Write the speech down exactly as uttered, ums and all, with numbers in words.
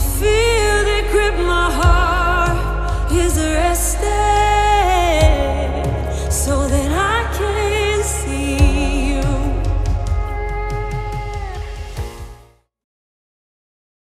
fear that grip my heart is arrested, so that